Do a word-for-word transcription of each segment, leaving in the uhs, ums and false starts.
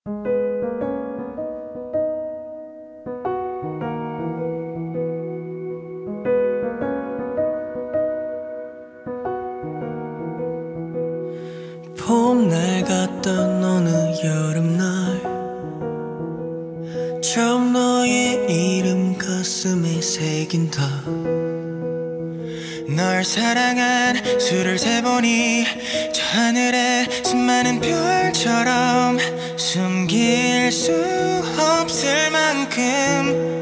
봄날 같던 어느 여름날 처음 너의 이름 가슴에 새긴다. 널 사랑한 수를 세보니 저 하늘에 수많은 별처럼 숨길 수 없을 만큼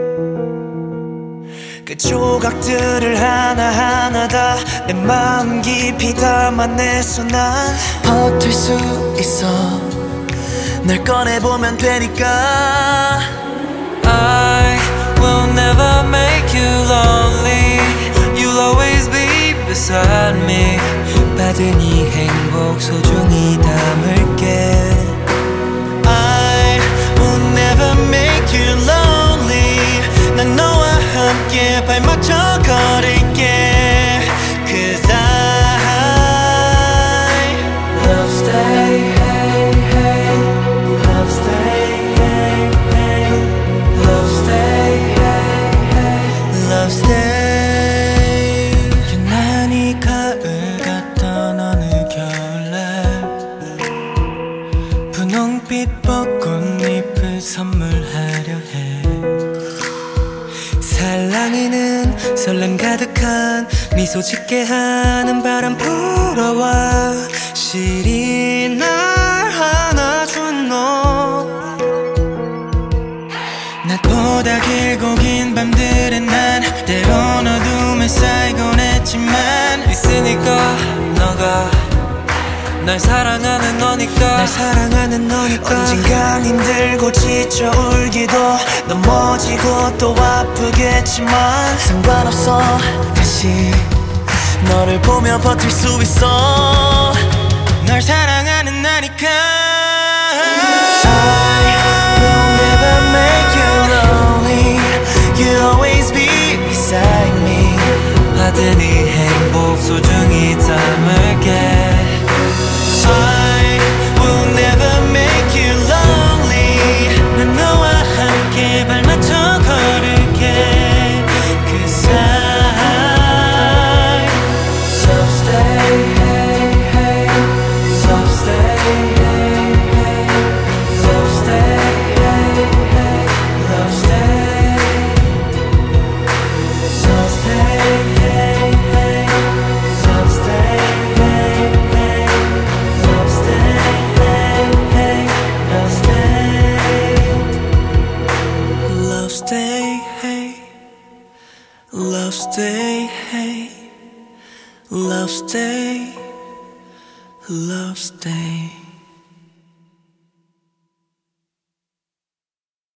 그 조각들을 하나하나 다 내 마음 깊이 담아내서 난 버틸 수 있어. 널 꺼내보면 되니까. I will never make you lonely. You'll always be beside me. 받은 이 행복 소중히 담을게. I will never make you lonely. 난 너와 함께 발맞춰 걸을게. Cause I love stay, hey, hey. Love stay, hey, hey. Love stay, hey, hey. Love stay. 유난히 가을 같던 어느 겨울날 분홍빛 벚꽃잎을 선물하려 해. 살랑이는 설렘 가득한 미소 짓게 하는 바람 불어와 시리 날 안아준 너. 낮보다 길고 긴 밤들은 난 때론 어둠에 쌓이곤 했지만 있으니까 너가 날 사랑하는 너니까. 날 사랑하는 너니까. 언젠간 힘들고 지쳐 울기도 넘어지고 또 아프겠지만 상관없어. 다시 너를 보며 버틸 수 있어. 널 사랑하는 나니까. I will never make you lonely. You'll always be beside me. 받은 이 행복 소중히 담을게. I will never make you lonely. 난 너와 함께 발맞춰 걸을게. Cause I love stay, hey, hey. Love stay, hey, hey. Love stay, hey, hey. Love stay. Love stay, hey, hey. Love stay, hey, hey. Love stay, hey, hey. Love stay. Love stay, hey. Love stay, hey. Love stay. Love stay.